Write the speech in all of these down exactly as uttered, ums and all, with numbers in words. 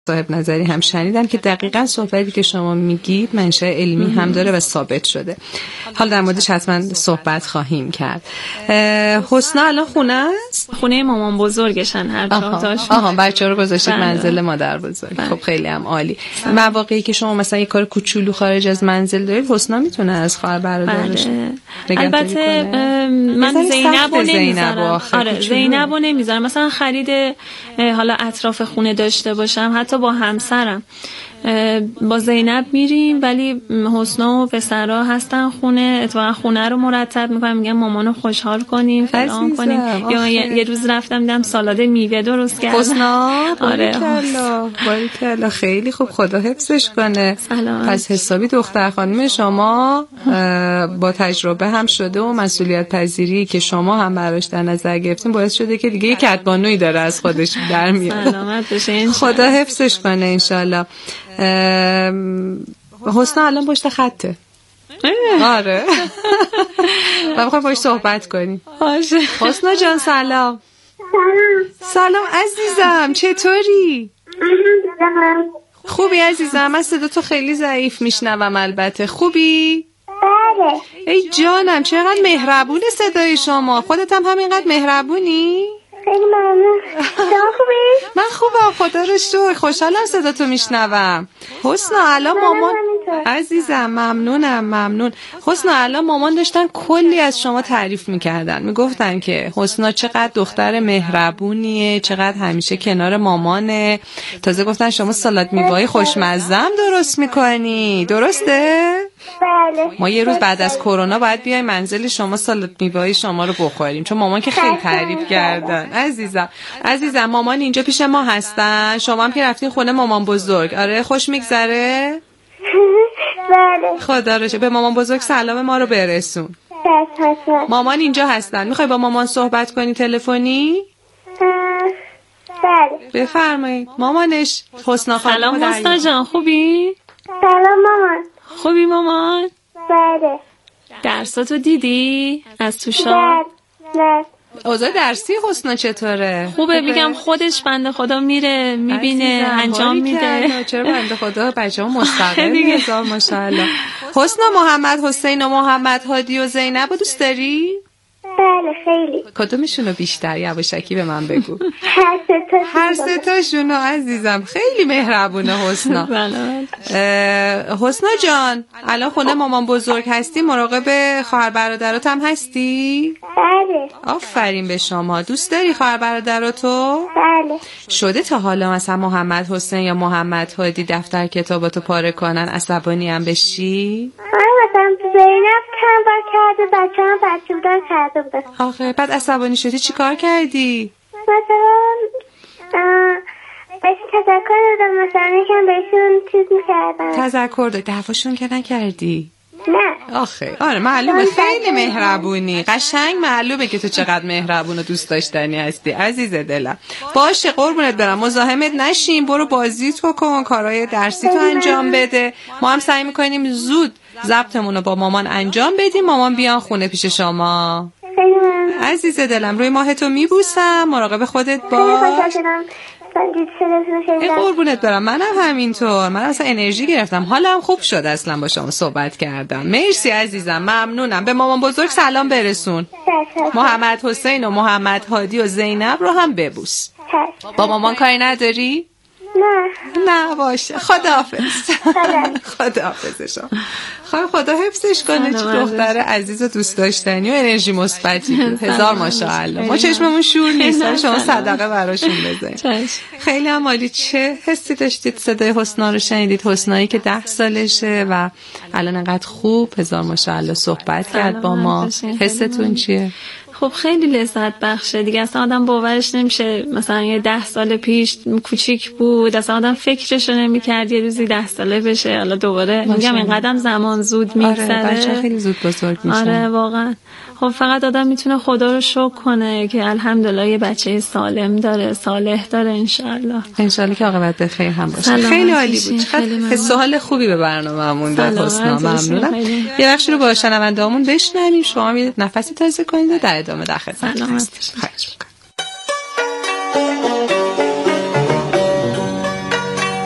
صاحب نظری هم شنیدم که دقیقاً صحبتی که شما میگید منشأ علمی هم داره و ثابت شده. حالا در موردش حتما صحبت خواهیم کرد. حسنا الان خونه است؟ خونه مامان بزرگشن هر جفتاشون. آها بچه‌ها رو گذاشتید منزل مادر بزرگ. بله. خب خیلی هم عالی. مواقعی که شما مثلا یه کار کوچولو خارج از منزل دارید، حسنا میتونه از خواهر برادرش البته من زینب رو نمیذارم. آره زینب رو نمیذارم. مثلا خرید حالا اطراف خونه داشته باشم، حتی با همسرم با زینب میریم، ولی حسنا و پسرا هستن خونه، اتفاقا خونه رو مرتب میکنم، میگم مامانو خوشحال کنیم فلان کنیم. یا یه روز رفتم دیدم سالاد میوه درست کردن. حسنا آره باریکلا خیلی خوب، خدا حفظش کنه. سلام. پس حسابی دختر خانم شما با تجربه هم شده و مسئولیت پذیری که شما هم براش در نظر گرفتین باعث شده که دیگه یک کدبانویی داره از خودش در میاد. سلامت بشه خدا حفظش کنه ان شاء الله. حسنا الان پشت خطه. آره من میخوام باش صحبت کنیم. باشه حسنا جان سلام. سلام عزیزم، چطوری؟ خوبی عزیزم؟ من صدا تو خیلی ضعیف میشنوم. البته خوبی؟ بله. ای جانم چقدر مهربونه صدای شما. خودت هم همینقدر مهربونی؟ خیلی ممنون. شما خوبی؟ من خوبم خدا رو شکر، خوشحالم صدا تو میشنوم. حسنا الان مامان عزیزم ممنونم ممنون. حسنا الان مامان داشتن کلی از شما تعریف میکردن، میگفتن که حسنا چقدر دختر مهربونیه، چقدر همیشه کنار مامانه. تازه گفتن شما سالاد میوه‌ای خوشمزه هم درست میکنی، درسته؟ بله. ما یه روز بعد از کرونا باید بیایم منزل شما سالاد میوه‌ای شما رو بخوریم، چون مامان که خیلی تعریف کردن. عزیزم عزیزم مامان اینجا پیش ما هستن، شما هم که رفتین خونه مامان بزرگ. آره خوش میگذره؟ بله. خدا رو شکر. به مامان بزرگ سلام ما رو برسون. بله. مامان اینجا هستن. میخوای با مامان صحبت کنی تلفنی؟ بله. بفرمایید. مامانش حسنا خانم. سلام حسنا جان، خوبی؟ سلام مامان. خوبی مامان؟ بله. درساتو دیدی؟ از تو شام؟ بله. اوضاع درسی حسنا چطوره؟ خوبه. میگم خودش بنده خدا میره میبینه انجام میده. چرا بنده خدا بچه‌ها مستقل هزار ماشاءالله. حسنا محمد حسین و محمد هادی و زینب رو دوست داری؟ بله خیلی. کدومشونو بیشتر؟ یواشکی به من بگو. هر سه تا هر سه تاشونو عزیزم. خیلی مهربونه حسنا. حسنا جان الان خونه مامان بزرگ هستی، مراقب خواهر برادرات هم هستی؟ بله. آفرین به شما. دوست داری خواهر برادراتو؟ بله. شده تا حالا مثلا محمد حسین یا محمد هادی دفتر کتاباتو پاره کنن عصبانی هم بشی؟ آره مثلا زینب کم بار کرده، بچه هم بچه بودن کرده بودن. آخه بعد عصبانی شدی چی کار کردی؟ مثلا بهشون تذکر دادم، مثلا یکم بهشون چیز میکردن. تذکر دادی؟ دعواشون که نکردی؟ نه. آخه آره معلومه خیلی مهربونی، قشنگ معلومه که تو چقدر مهربون و دوست داشتنی هستی عزیز دلم. باشه قربونت برم، مزاحمت نشیم، برو بازیت بکن، کارهای درسی تو انجام بده. ما هم سعی میکنیم زود ضبطمون رو با مامان انجام بدیم، مامان بیان خونه پیش شما. عزیز دلم روی ماهتو میبوسم، مراقب خودت باش. ای قربونت برم، منم همینطور، من اصلا انرژی گرفتم، حالم خوب شد اصلا با شما صحبت کردم. مرسی عزیزم ممنونم. به مامان بزرگ سلام برسون. محمد حسین و محمد هادی و زینب رو هم ببوس. با مامان کاری نداری؟ نه. نه باشه. خداحافظ. خداحافظ شما. خدا خدا حفظش کنه. چه دختر عزیز و دوست داشتنی و انرژی مثبتی بود. هزار ماشاءالله. ما چشممون شور نیست، شما صدقه براشون بزنید. خیلی هم عالی. چه حسی داشتید صدای حسنا رو شنیدید؟ حسنایی که ده سالشه و الان انقدر خوب هزار ماشاءالله صحبت کرد با ما. حستون چیه؟ خب خیلی لذت بخشه دیگه، اصلا آدم باورش نمیشه مثلا یه ده سال پیش کوچیک بود، اصلا آدم فکرشو نمیکرد یه روزی ده ساله بشه. حالا دوباره میگم اینقدر زمان زود میگذره. آره بچه خیلی زود بزرگ میشن. آره واقعا. خب فقط آدم میتونه خدا رو شکر کنه که الحمدلله یه بچه سالم داره، صالح داره. انشالله انشالله که عاقبت به خیر هم باشه. خیلی عالی بود. چقدر سوال خوبی به برنامه‌مون داد حسنا. ممنونم. یه بخشی رو با شنونده‌مون بشنویم، شما یه نفسی تازه کنید و در ادامه در خدمت هستیم.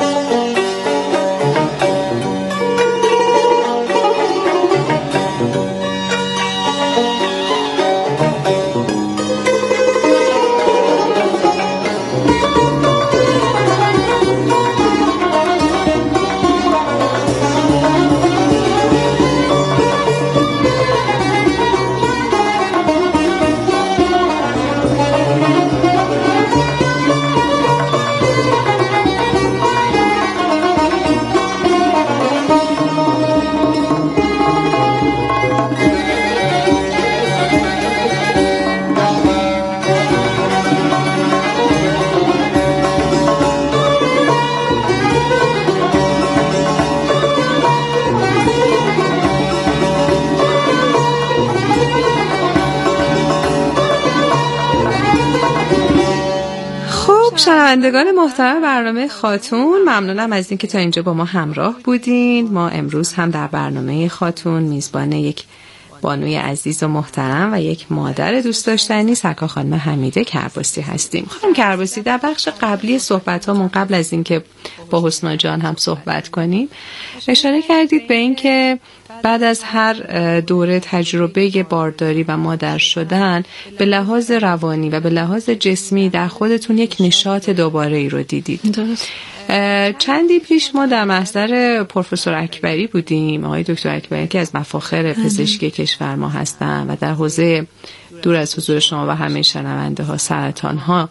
شنوندگان محترم برنامه خاتون، ممنونم از اینکه تا اینجا با ما همراه بودین. ما امروز هم در برنامه خاتون میزبان یک بانوی عزیز و محترم و یک مادر دوست داشتنی سرکار خانم حمیده کرباسی هستیم. خانم کرباسی، در بخش قبلی صحبتامون قبل از اینکه با حسنا جان هم صحبت کنیم اشاره کردید به این که بعد از هر دوره تجربه بارداری و مادر شدن به لحاظ روانی و به لحاظ جسمی در خودتون یک نشاط دوباره ای رو دیدید. درست. چندی پیش ما در محضر پروفسور اکبری بودیم، آقای دکتر اکبری که از مفاخر پزشکی کشور ما هستن و در حوزه دور از حضور شما و همه شنونده ها سرطان ها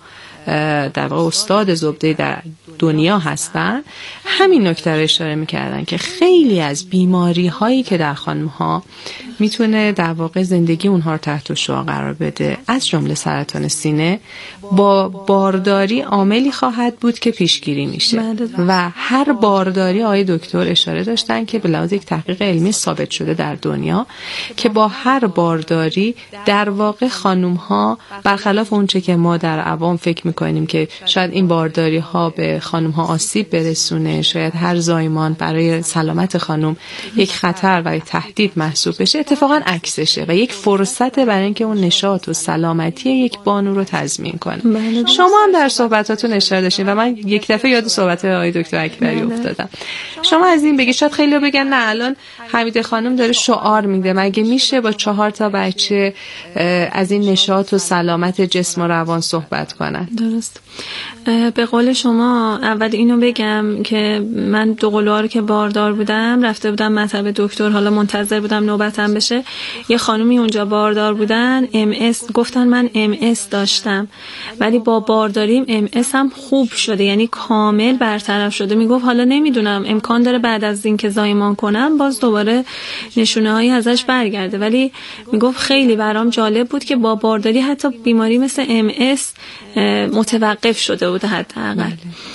در واقع استاد زبده در دنیا هستن. همین نکته رو اشاره میکردن که خیلی از بیماری هایی که در خانم ها میتونه در واقع زندگی اونها رو تحت شعاع قرار بده، از جمله سرطان سینه، با بارداری عاملی خواهد بود که پیشگیری میشه. و هر بارداری آقای دکتر اشاره داشتن که به لحاظ یک تحقیق علمی ثابت شده در دنیا که با هر بارداری در واقع خانم ها برخلاف اونچه که ما در عوام فکر میکنیم که شاید این بارداری ها به خانم ها آسیب برسونه، شاید هر زایمان برای سلامت خانم یک خطر و یک تهدید محسوب بشه، اتفاقا عکسشه و یک فرصت برای اینکه اون نشاط و سلامتی یک بانو رو تضمین کنه. بله. شما هم در صحبتاتون اشاره داشتین و من یک دفعه یاد صحبت آقای دکتر اکبری افتادم. شما از این بگید، شاید خیلی بگن نه الان حمیده خانم داره شعار میده، مگه میشه با چهار تا بچه از این نشاط و سلامت جسم و روان صحبت کنن؟ درست. به قول شما اول اینو بگم که من دو قلوها رو که باردار بودم رفته بودم مطب دکتر، حالا منتظر بودم نوبتم بشه. یه خانومی اونجا باردار بودن، ام اس، گفتن من ام اس داشتم ولی با بارداریم ام اس هم خوب شده، یعنی کامل برطرف شده. میگفت حالا نمیدونم امکان داره بعد از این که زایمان کنم باز دوباره نشونه هایی ازش برگرده، ولی میگفت خیلی برام جالب بود که با بارداری حتی بیماری مثل ام اس متوقف شده بود حداقل.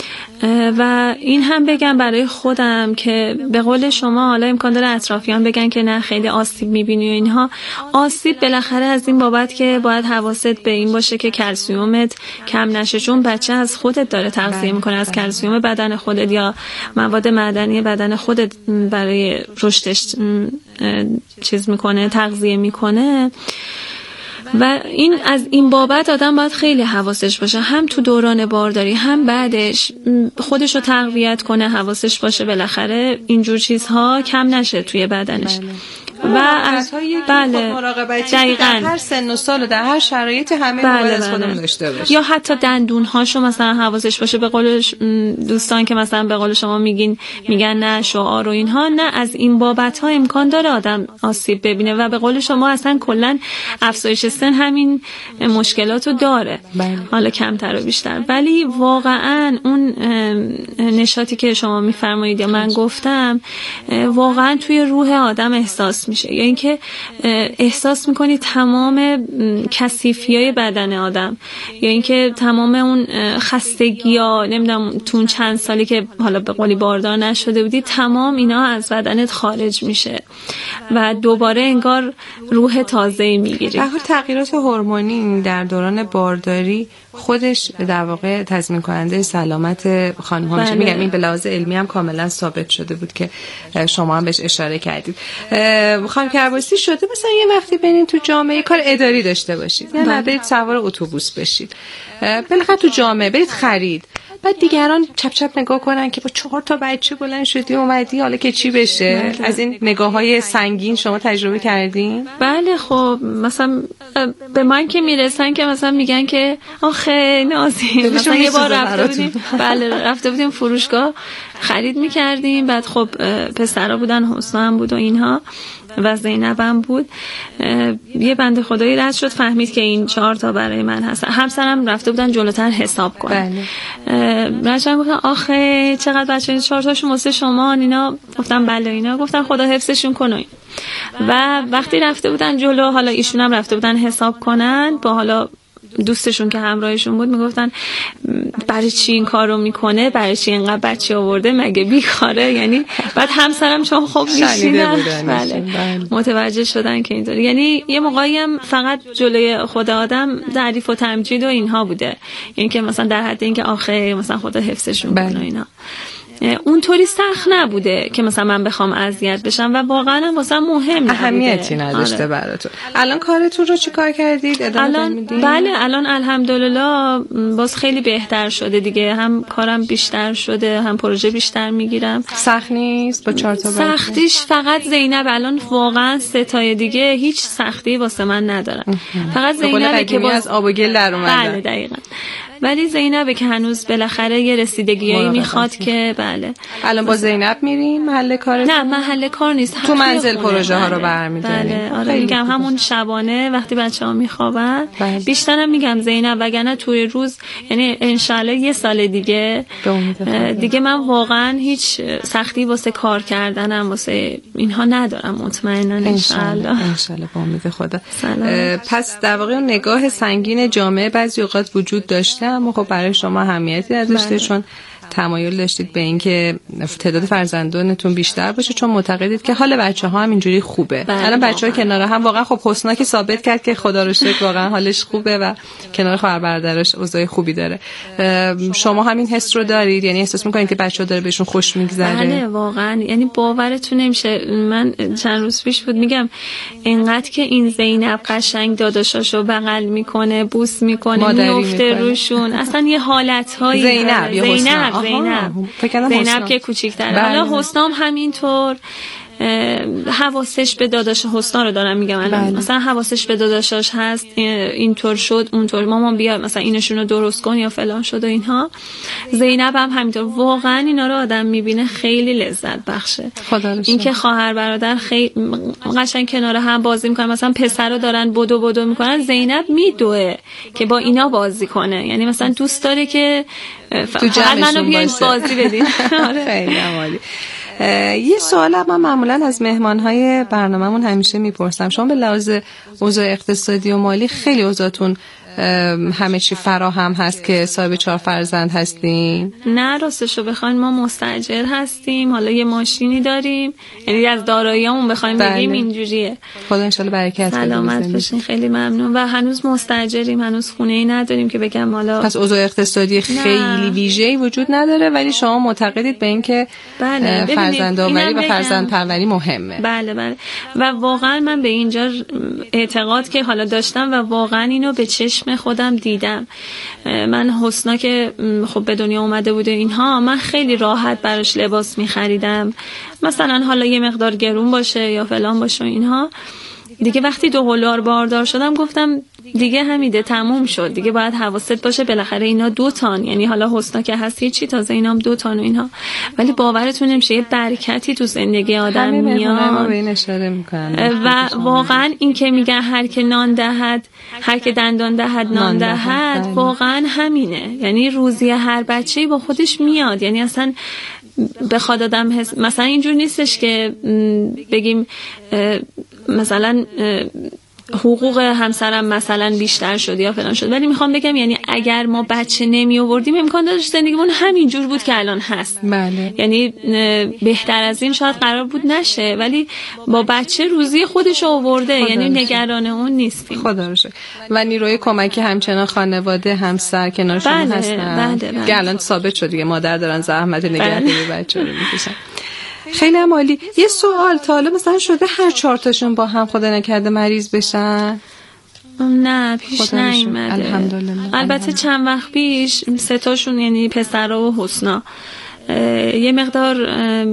و این هم بگم برای خودم که به قول شما حالا امکان داره اطرافیان بگن که نه خیلی آسیب میبینی و اینها، آسیب بالاخره از این بابت که باید حواست به این باشه که کلسیومت کم نشه، چون بچه از خودت داره تغذیه میکنه، از کلسیوم بدن خودت یا مواد معدنی بدن خودت برای رشدش چیز میکنه، تغذیه میکنه. و این از این بابت آدم باید خیلی حواسش باشه، هم تو دوران بارداری هم بعدش خودش رو تقویت کنه، حواسش باشه بالاخره اینجور چیزها کم نشه توی بدنش. و از بله مراقبتی در هر سن و سال و در هر شرایطی همه بله باید از بله. خودمون داشته باشه. یا حتی دندون هاشو مثلا حواسش باشه، به قول دوستان که مثلا به قول شما میگین میگن نه شعار و اینها، نه از این بابت ها امکان داره آدم آسیب ببینه و به قول شما اصلا کلا افزایش سن همین مشکلاتو داره. بله. حالا کمتر و بیشتر، ولی واقعا اون نشاطی که شما میفرمایید یا من گفتم واقعا توی روح آدم احساس میشه، یا اینکه احساس میکنی تمام کثیفیای بدن آدم، یا اینکه تمام اون خستگی‌ها، نمیدونم تو چند سالی که حالا به قولی باردار نشده بودی، تمام اینا از بدنت خارج میشه و دوباره انگار روح تازه‌ای میگیری. به هر تغییرات هورمونی در دوران بارداری خودش در واقع تضمین کننده سلامت خانم‌ها میشه. میگم این به لحاظ علمی هم کاملا ثابت شده بود که شما هم بهش اشاره کردید. خانم کرباسی شده مثلا یه وقتی برید تو جامعه کار اداری داشته باشید، یا نه برید سوار اتوبوس بشید، بالاخره تو جامعه برید خرید، بعد دیگران چپ چپ نگاه کنن که با چهار تا بچه بلند شدی اومدی حالا که چی بشه. از این نگاه‌های سنگین شما تجربه کردین؟ بله خب مثلا به من که میرسن که مثلا میگن که آخه نازی، مثلا یه بار رفته بودیم بله رفته بودیم فروشگاه خرید میکردیم، بعد خب پسرا بودن، حسنا هم بود و اینها و زینب هم بود. یه بنده خدایی رد شد فهمید که این چهار تا برای من هست. همسرم رفته بودن جلوتر حساب کنن. رجن گفتن آخه چقدر بچه این چهار تاشون واسه شما اینا. گفتم بله اینا. گفتن خدا حفظشون کنه. و وقتی رفته بودن جلو، حالا ایشون هم رفته بودن حساب کنن با حالا دوستشون که همراهشون بود میگفتن برای چی این کارو میکنه، برای چی اینقدر بچه آورده، مگه بیکاره؟ یعنی بعد همسرم چون خب میشینن بله متوجه شدن که اینطوری. یعنی یه موقعی هم فقط جلوی خود آدم تعریف و تمجید و اینها بوده، یعنی که مثلا در حد اینکه آخه مثلا خدا حفظشون کنه اینا. اونطوری سخت نبوده که مثلا من بخوام اذیت بشم و واقعا واسه مهم نبوده، اهمیتی نداشته آره. براتون. الان کارتون رو چی کار کردید؟ ادامه میدید؟ بله الان الحمدلله باز خیلی بهتر شده دیگه، هم کارم بیشتر شده، هم پروژه بیشتر میگیرم. سخت نیست با چهار تا بچه؟ سختیش فقط زینب، الان واقعا سه تای دیگه هیچ سختی واسه من ندارم. فقط زینب که باز از آب و گل در اومدن. بله دقیقاً. ولی زینبه که هنوز بالاخره یه رسیدگیایی میخواد که بله. الان با زینب میریم محل کار؟ نه محل کار نیست، تو منزل پروژه ها رو برمی‌داریم. بله آره میگم همون شبانه وقتی بچه‌ها میخوابن بیشترم میگم زینب، وگرنه توی روز یعنی انشالله یه سال دیگه دیگه من واقعا هیچ سختی واسه کار کردنم واسه اینها ندارم مطمئنا انشالله. انشالله با امید خدا. پس در واقع نگاه سنگین جامعه بعضی اوقات وجود داشته اما خب برای شما اهمیتی نداشته، چون تمایل داشتید به اینکه تعداد فرزندانتون بیشتر باشه، چون معتقدید که حال بچه‌ها هم اینجوری خوبه. الان بچه‌ها کنار هم واقعا خب حسنا که ثابت کرد که خدا رو شکر واقعا حالش خوبه و کنار خواهر برادرش اوضاع خوبی داره. شما همین حس رو دارید؟ یعنی احساس می‌کنید که بچه‌ها داره بهشون خوش می‌گذره؟ بله واقعا، یعنی باورتون نمیشه. من چند روز پیش بود میگم اینقدر که این زینب قشنگ داداشاشو بغل میکنه، بوس میکنه، میفته روشون، اصلا یه حالت‌هایی زینب یا زینب زینب زینب که کوچیک‌تره. حالا حسنام همینطور حواسش به داداش حسنا رو دارم میگم الان بله. مثلا حواسش به داداشاش هست، اینطور شد اونطور، مامان بیا مثلا اینشون رو درست کن یا فلان شد و اینها. زینب هم همینطور. واقعا اینا رو آدم میبینه خیلی لذت بخشه. اینکه خواهر برادر خیلی قشنگ کنار هم بازی میکنن، مثلا پسر رو دارن بدو بدو میکنن، زینب میدوه که با اینا بازی کنه، یعنی مثلا دوست داره که فقط منو بیاین بازی بدین. خیلی عالی. یه سوال من معمولا از مهمانهای برنامه‌مون همیشه میپرسم، شما به لحاظ اوضاع اقتصادی و مالی خیلی اوضاعتون همه چی فراهم هست که صاحب چهار فرزند هستین؟ نه راستشو بخواین ما مستاجر هستیم، حالا یه ماشینی داریم، یعنی از داراییامون بخوایم بله. بگیم اینجوریه. خدا ان شاءالله برکت بده. سلامت باشین، خیلی ممنون. و هنوز مستاجریم، هنوز خونه‌ای نداریم که بگم حالا. پس اوضاع اقتصادی خیلی ویژه‌ای وجود نداره، ولی شما معتقدید به این که بله. فرزندآوری و فرزندپروری مهمه. بله بله. و واقعا من به اینجا اعتقاد که حالا داشتم و واقعا اینو به چشم خودم دیدم. من حسنا که خب به دنیا اومده بوده اینها، من خیلی راحت براش لباس می‌خریدم، مثلا حالا یه مقدار گرون باشه یا فلان باشه اینها. دیگه وقتی دو هولار باردار شدم گفتم دیگه همیده تموم شد، دیگه باید حواست باشه بالاخره اینا دو تان، یعنی حالا حسنا که هست چی تازه اینام دو تان و اینها. ولی باورتون نمیشه یه برکتی تو زندگی آدم میاد و واقعا این که میگن هر که نان دهد، هر که دندان دهد نان دهد، واقعا همینه. یعنی روزی هر بچه‌ای با خودش میاد، یعنی اصلا بخواد آدم حس... مثلا اینجور نیستش که بگیم مثلا حقوق همسرم مثلا بیشتر شد یا فلان شد، ولی میخوام بگم یعنی اگر ما بچه نمی آوردیم امکان داشت زندگیمون همینجور بود که الان هست. بله. یعنی بهتر از این شاید قرار بود نشه، ولی با بچه روزی خودش آورده، یعنی نگران اون نیستیم. خدا رو شکر. و نیروی کمکی همچنان خانواده همسر کنار شما بله، هستن. بله بله. که الان ثابت شد دیگه مادر دارن زحمت نگهداری بچه رو میکشن. خیلی عالی. یه سوال، تا حالا مثلا شده هر چهار تاشون با هم خدا نکرده مریض بشن؟ نه پیش نیومده الحمدلله. البته چند وقت پیش سه تاشون یعنی پسرا و حسنا یه مقدار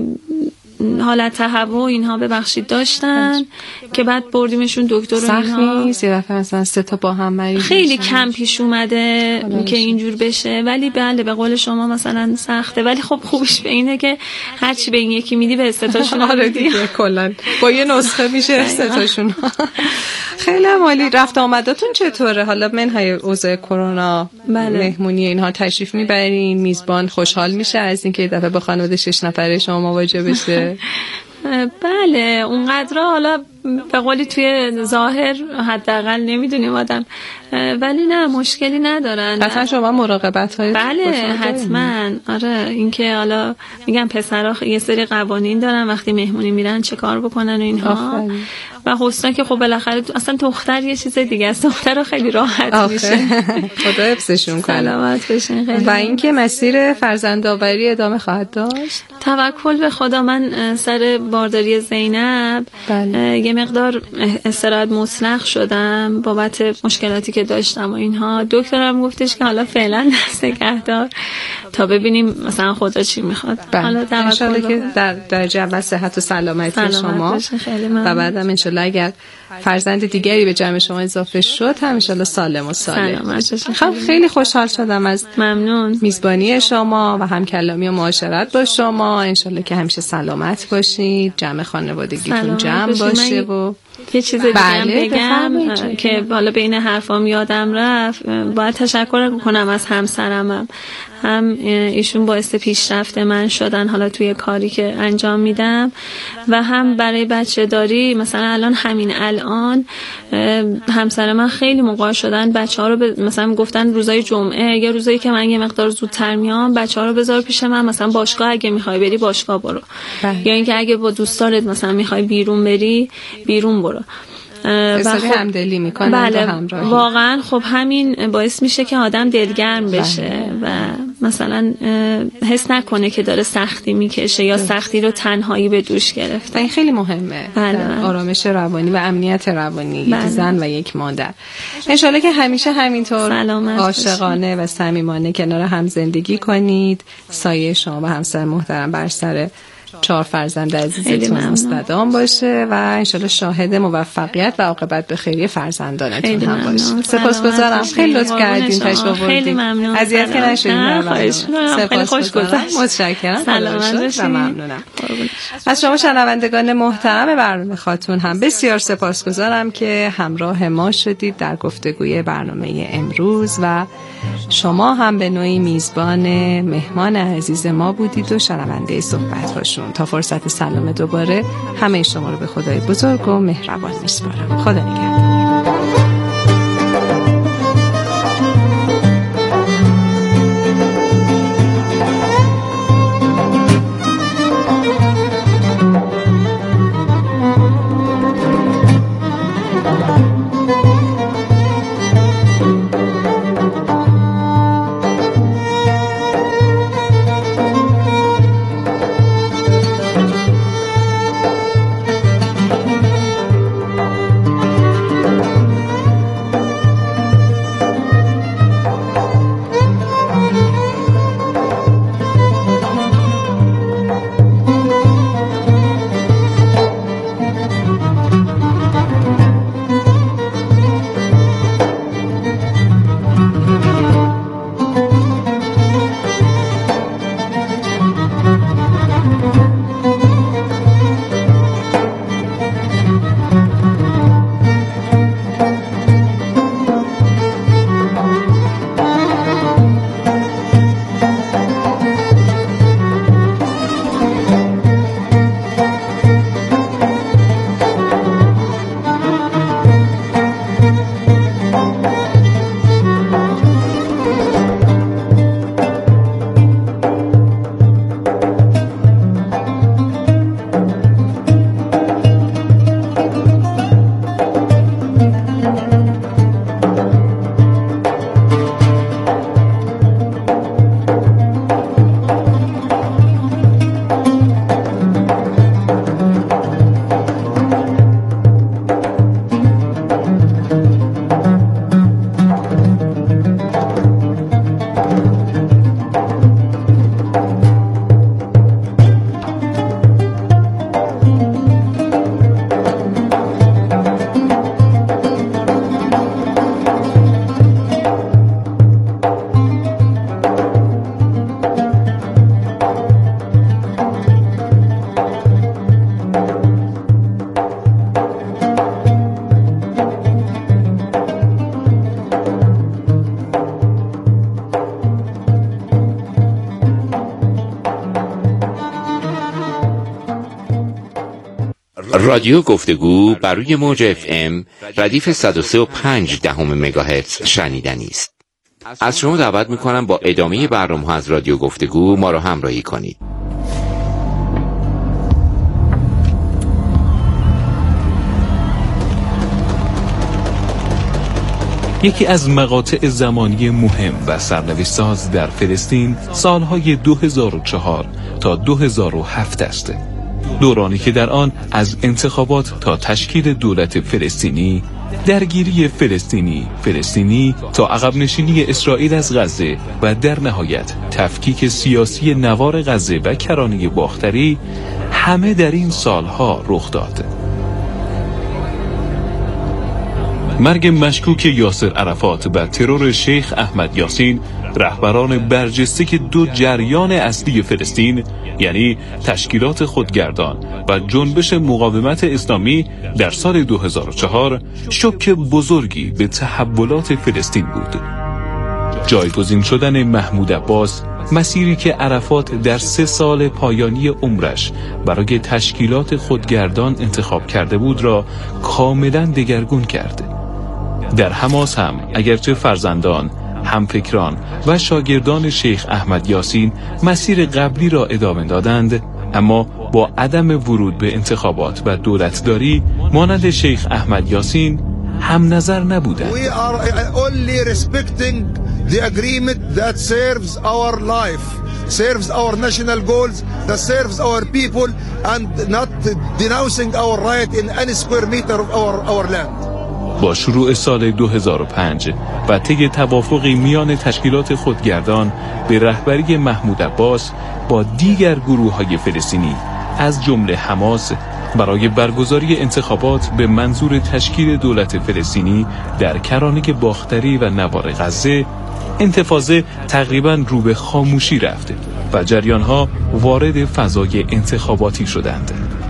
حالت تهوع اینها ببخشید داشتن که بعد بردیمشون دکتر و اینها. نیست یه دفعه مثلا سه تا با هم مریض خیلی کم پیش اومده که اینجور بشه، ولی بله به قول شما مثلا سخته، ولی خب خوبش به اینه که هرچی به این یکی میدی به سه تاشون آره دیگه کلا با یه نسخه میشه سه تاشون. خیلی عالی. رفت آمداتون چطوره حالا منهای اوضاع کرونا؟ بله. مهمونی اینها تشریف میبرین؟ میزبان خوشحال میشه از اینکه یه دفعه با خانواده شش نفره شما مواجه بشه؟ بله اونقدر حالا به قولی توی ظاهر حداقل نمیدونیم آدم، ولی نه مشکلی ندارن. حتما شما مراقبت های بله حتما. آره اینکه حالا میگم پسرها یه سری قوانین دارن وقتی مهمونی میرن چه کار بکنن و اینها، و حسنا که خب بالاخره اصلا دختر یه چیز دیگه است، دخترها خیلی راحت میشه. خدا حفظشون کنه. سلامت بشین. خیلی و اینکه مسیر فرزندآوری ادامه خواهد داشت. توکل به خدا. من سر بارداری زینب بله. یه مقدار استراحت مطلق شدم بابت مشکلاتی که داشتم و اینها. دکترم گفتش که حالا فعلا دست نگهدار تا ببینیم مثلا خدا چی میخواد. حالا انشالله که در درجه اول صحت و سلامتی سلامت شما و بعدم انشالله اگر فرزند دیگری به جمع شما اضافه شد هم انشالله سالم و سالم. خب خیلی خوشحال شدم از ممنون میزبانی شما و همکلامی و معاشرت با شما. انشالله که همیشه سلامت باشید، جمع خانوادگیتون جمع باشه. و یه چیز دیگه بله بگم که بالا بین حرفام یادم رفت، باید تشکر کنم از همسرمم. هم ایشون باعث پیشرفت من شدن حالا توی کاری که انجام میدم، و هم برای بچه داری. مثلا الان همین الان همسر من خیلی موقع شدن بچه ها رو ب... مثلا گفتن روزای جمعه یا روزایی که من یه مقدار زودتر میام بچه ها رو بذار پیش من، مثلا باشگاه اگه میخوای بری باشگاه برو، یا اینکه اگه با دوستارت مثلا میخوای بیرون بری بیرون برو. و خب همدلی میکنن بله و همراهی. واقعا خب همین باعث میشه که آدم دلگرم بشه بله. و مثلا حس نکنه که داره سختی میکشه یا سختی رو تنهایی به دوش گرفته. این خیلی مهمه بله. در آرامش روانی و امنیت روانی بله. یک زن و یک مادر. انشالله که همیشه همینطور عاشقانه و صمیمانه کنار هم زندگی کنید. سایه شما و همسر محترم بر سر چهار فرزند عزیزتون مستدام باشه و انشالله شاهد موفقیت و عاقبت به خیری فرزندانتون هم باشه. سپاسگزارم، خیلی لطف کردین تشریف آوردین. اذیت که نشدین. خیلی خوش گذشت. متشکرم. سلامت و ممنونم. از شما شنوندگان محترم برنامه خاتون هم بسیار سپاسگزارم که همراه ما شدید در گفتگوی برنامه امروز و شما هم به نوعی میزبان مهمان عزیز ما بودید و شنونده صحبت هاشون. تا فرصت سلام دوباره همه شما رو به خدای بزرگ و مهربان میسپارم. خدا نگهدار. رادیو گفتگو بر روی موج اف ام ردیف صد و سه و پنج دهم مگاهرتز شنیدنی است. از شما دعوت میکنم با ادامه برنامه از رادیو گفتگو ما را همراهی کنید. یکی از مقاطع زمانی مهم و سرنوشت‌ساز در فلسطین سالهای دو هزار و چهار تا دو هزار و هفت است. دورانی که در آن از انتخابات تا تشکیل دولت فلسطینی، درگیری فلسطینی فلسطینی تا عقب نشینی اسرائیل از غزه و در نهایت تفکیک سیاسی نوار غزه و کرانه باختری همه در این سالها رخ داد. مرگ مشکوک یاسر عرفات و ترور شیخ احمد یاسین، رهبران برجسته که دو جریان اصلی فلسطین یعنی تشکیلات خودگردان و جنبش مقاومت اسلامی در سال دو هزار و چهار شوک بزرگی به تحولات فلسطین بود. جایگزین شدن محمود عباس، مسیری که عرفات در سه سال پایانی عمرش برای تشکیلات خودگردان انتخاب کرده بود را کاملا دگرگون کرد. در حماس هم اگرچه فرزندان، همفکران و شاگردان شیخ احمد یاسین مسیر قبلی را ادامه دادند، اما با عدم ورود به انتخابات و دولتداری مانند شیخ احمد یاسین هم نظر نبودند. We are only respecting the agreement that serves our life, serves our national goals, that serves our people and not denouncing our right in any square meter of our, our land. با شروع سال دو هزار و پنج و طی توافقی میان تشکیلات خودگردان به رهبری محمود عباس با دیگر گروه‌های فلسطینی از جمله حماس برای برگزاری انتخابات به منظور تشکیل دولت فلسطینی در کرانه باختری و نوار غزه، انتفاضه تقریباً رو به خاموشی رفت و جریان‌ها وارد فضای انتخاباتی شدند.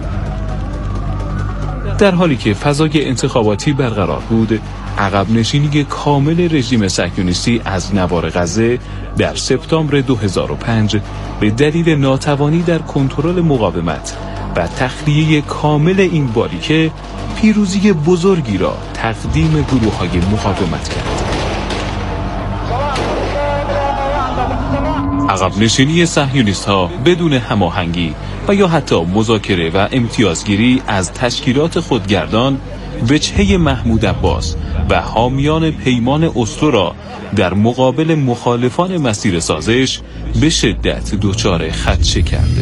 در حالی که فضای انتخاباتی برقرار بود، عقب نشینی کامل رژیم صهیونیستی از نوار غزه در سپتامبر دو هزار و پنج به دلیل ناتوانی در کنترل مقاومت و تخلیه کامل این باریکه پیروزی بزرگی را تقدیم گروه‌های مقاومت کرد. عقب نشینی صهیونیست‌ها بدون هماهنگی و یا حتی مذاکره و امتیازگیری از تشکیلات خودگردان وجهه محمود عباس و حامیان پیمان اسلو را در مقابل مخالفان مسیر سازش به شدت دچار خدشه کرده.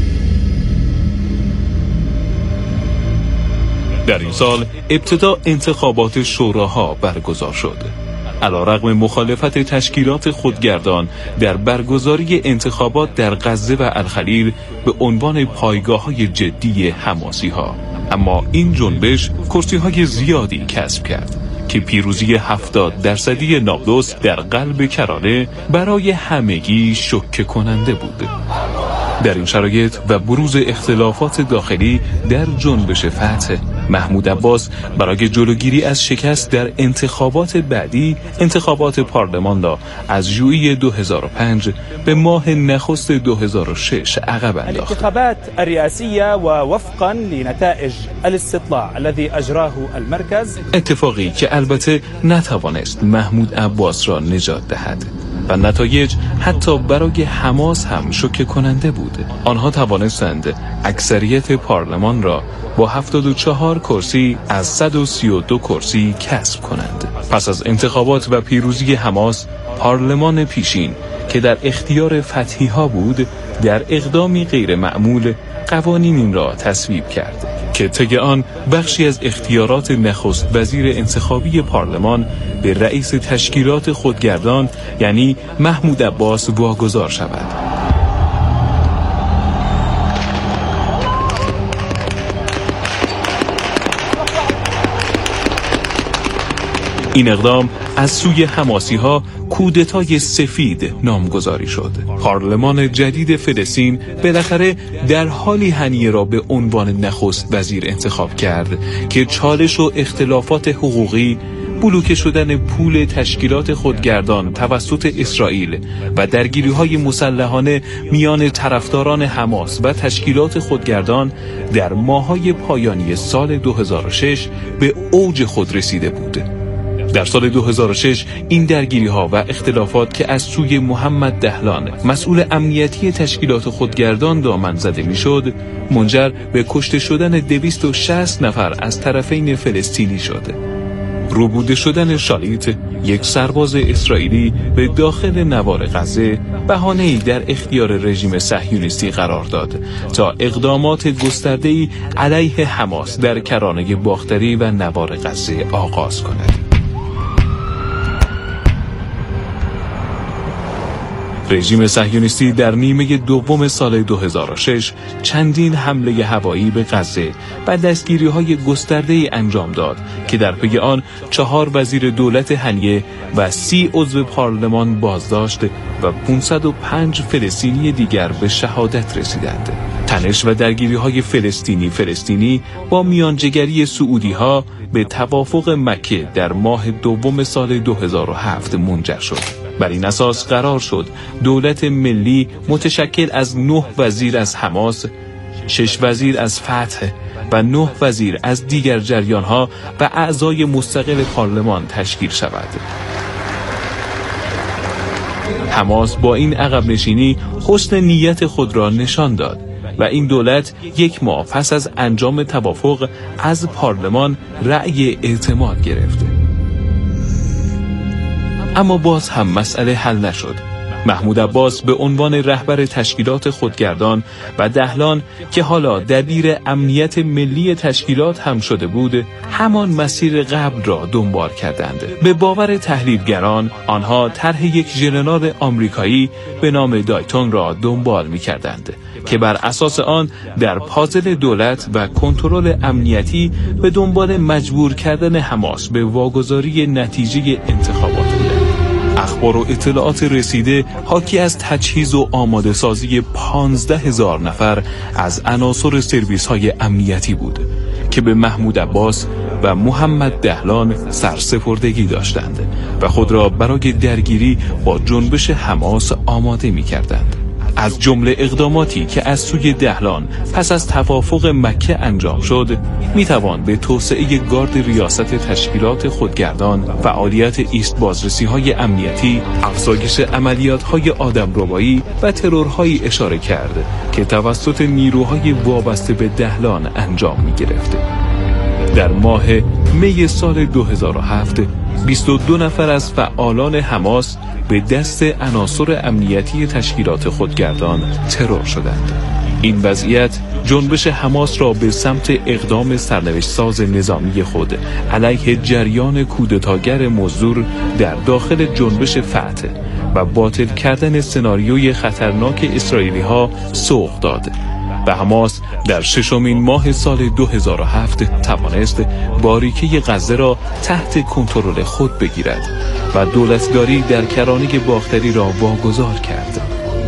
در این سال ابتدا انتخابات شوراها برگزار شد. علیرغم مخالفت تشکیلات خودگردان در برگزاری انتخابات در غزه و الخلیل به عنوان پایگاه‌های جدی حماسی‌ها، اما این جنبش کرسی‌های زیادی کسب کرد که پیروزی هفتاد درصدی نابلس در قلب کرانه برای همگی شوکه کننده بود. در این شرایط و بروز اختلافات داخلی در جنبش فتح، محمود عباس برای جلوگیری از شکست در انتخابات بعدی انتخابات پارلمان را از ژوئیه دو هزار و پنج به ماه نخست دو هزار و شش عقب انداخت. الانتخابات الرئاسية ووفقا لنتائج الاستطلاع الذي اجراه المركز، اتفاقی که البته نتوانست محمود عباس را نجات دهد و نتایج حتی برای حماس هم شوکه کننده بود. آنها توانستند اکثریت پارلمان را با هفتاد و چهار کرسی از صد و سی و دو کرسی کسب کنند. پس از انتخابات و پیروزی حماس، پارلمان پیشین که در اختیار فتحی ها بود، در اقدامی غیر معمول قوانین را تصویب کرد که طی آن بخشی از اختیارات نخست وزیر انتخابی پارلمان به رئیس تشکیلات خودگردان یعنی محمود عباس واگذار شود. این اقدام از سوی حماسی ها کودتای سفید نامگذاری شد. پارلمان جدید فلسطین بالاخره در حالی هنیه را به عنوان نخست وزیر انتخاب کرد که چالش و اختلافات حقوقی بلوکه شدن پول تشکیلات خودگردان توسط اسرائیل و درگیری‌های مسلحانه میان طرفداران حماس و تشکیلات خودگردان در ماه‌های پایانی سال دو هزار و شش به اوج خود رسیده بود. در سال دو هزار و شش این درگیری‌ها و اختلافات که از سوی محمد دهلان مسئول امنیتی تشکیلات خودگردان دامن زده میشد، منجر به کشته شدن دویست و شصت نفر از طرفین فلسطینی شد. روبوده شدن شالیت، یک سرباز اسرائیلی، به داخل نوار غزه بهانه‌ای در اختیار رژیم صهیونیستی قرار داد تا اقدامات گسترده‌ای علیه حماس در کرانه باختری و نوار غزه آغاز کند. رژیم صهیونیستی در نیمه دوم سال دو هزار و شش چندین حمله هوایی به غزه و دستگیری‌های گسترده‌ای انجام داد که در پی آن چهار وزیر دولت هنیه و سی عضو پارلمان بازداشت و پانصد و پنج فلسطینی دیگر به شهادت رسیدند. تنش و درگیری‌های فلسطینی فلسطینی با میانجیگری سعودی‌ها به توافق مکه در ماه دوم سال دو هزار و هفت منجر شد. بر این اساس قرار شد دولت ملی متشکل از نه وزیر از حماس، شش وزیر از فتح و نه وزیر از دیگر جریان‌ها و اعضای مستقل پارلمان تشکیل شود. حماس با این عقب نشینی حسن نیت خود را نشان داد و این دولت یک ماه پس از انجام توافق از پارلمان رأی اعتماد گرفت. اما باز هم مسئله حل نشد. محمود عباس به عنوان رهبر تشکیلات خودگردان و دهلان که حالا دبیر امنیت ملی تشکیلات هم شده بود، همان مسیر قبل را دنبال کردند. به باور تحلیلگران آنها طرح یک ژنرال آمریکایی به نام دایتون را دنبال می‌کردند که بر اساس آن در پازل دولت و کنترل امنیتی به دنبال مجبور کردن حماس به واگذاری نتیجه انتخابات بود. اخبار و اطلاعات رسیده حاکی از تجهیز و آماده سازی پانزده هزار نفر از عناصر سرویس های امنیتی بود که به محمود عباس و محمد دهلان سرسپردگی داشتند و خود را برای درگیری با جنبش حماس آماده می کردند. از جمله اقداماتی که از سوی دهلان پس از توافق مکه انجام شد، میتوان به توسعه گارد ریاست تشکیلات خودگردان، فعالیت ایست بازرسی های امنیتی، افزایش عملیات های آدمربایی و ترورهایی اشاره کرد که توسط نیروهای وابسته به دهلان انجام می گرفت. در ماه می سال دو هزار و هفت بیست و دو نفر از فعالان حماس به دست عناصر امنیتی تشکیلات خودگردان ترور شدند. این وضعیت جنبش حماس را به سمت اقدام سرنوشت ساز نظامی خود علیه جریان کودتاگر مزدور در داخل جنبش فتح و باطل کردن سناریوی خطرناک اسرائیلی ها سوق داد و حماس در ششمین ماه سال دو هزار و هفت توانست باریکه غزه را تحت کنترل خود بگیرد و دولتداری در کرانه باختری را واگذار کرد.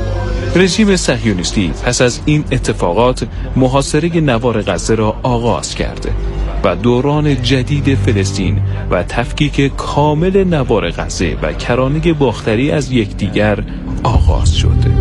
رژیم صهیونیستی پس از این اتفاقات محاصره نوار غزه را آغاز کرد و دوران جدید فلسطین و تفکیک کامل نوار غزه و کرانه باختری از یکدیگر آغاز شد.